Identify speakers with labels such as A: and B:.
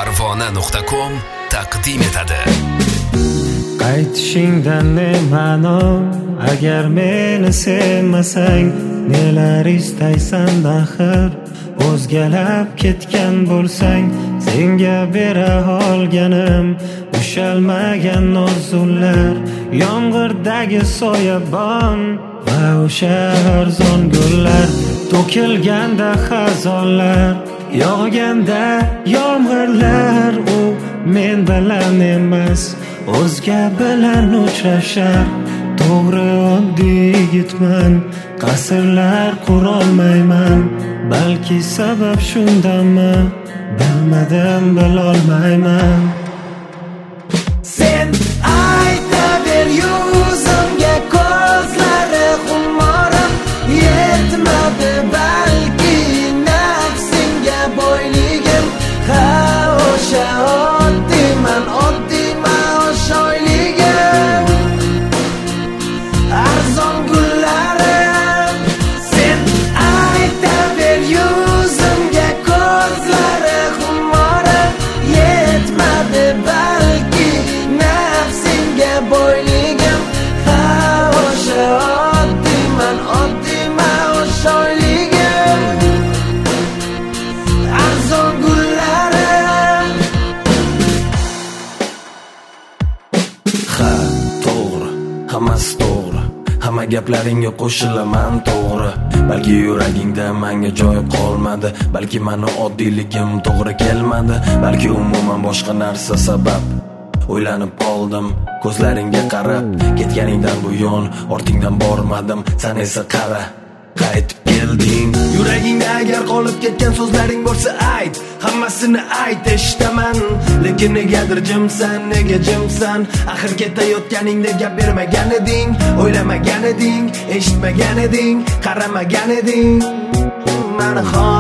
A: Parvona.com taqdim etadi.
B: Qaytishingdan ne ma'no, agar meni sevmasang, nelar istaysan axir? O'zgalab ketgan bo'lsang, senga bera olganim ushalmagan nozullar, yomg'irdagi soyabon va o'sha arzon gullar, to'kilganda xazonlar, yog'ganda yomg'irlar. U men bilan emas, o'zga bilan uchrashar. To'g'ri, oddiy yigitman, qasrlar qurolmayman. Balki sabab shundami, bilmadim, bilolmayman.
C: Sen aytaver yuzimga, ko'zlari xumorib yetmadi balki nafsingga boyligim. Ha, o'sha oddiyman, o'sha oyligim, arzon gullarim. Sen aytaver yuzimga, ko'zlari xumorib yetmadi balki nafsingga boyligim. Ha, o'sha oddiyman, o'sha oyligim, arzon gullarim.
D: Ha, to'g'ri, hammasi to'g'ri, hamma gaplaringga qo'shilaman to'g'ri. Balki yuragingda menga joy qolmadi, balki meni oddiyligim to'g'ri kelmadi, balki umuman boshqa narsa sabab. O'ylanib qoldim ko'zlaringga qarab, ketganingdan buyon ortingdan bormadim, sen esa qara, qaytib kelding. Yuragingda agar qolib ketgan so'zlaring bo'lsa ayt, hammasini ayt, eshitaman. Lekin negadir jimsan, nega jimsan? Axir ketayotganingda gap bermagan eding, o'ylamagan eding, eshitmagan eding, qaramagan eding. Meni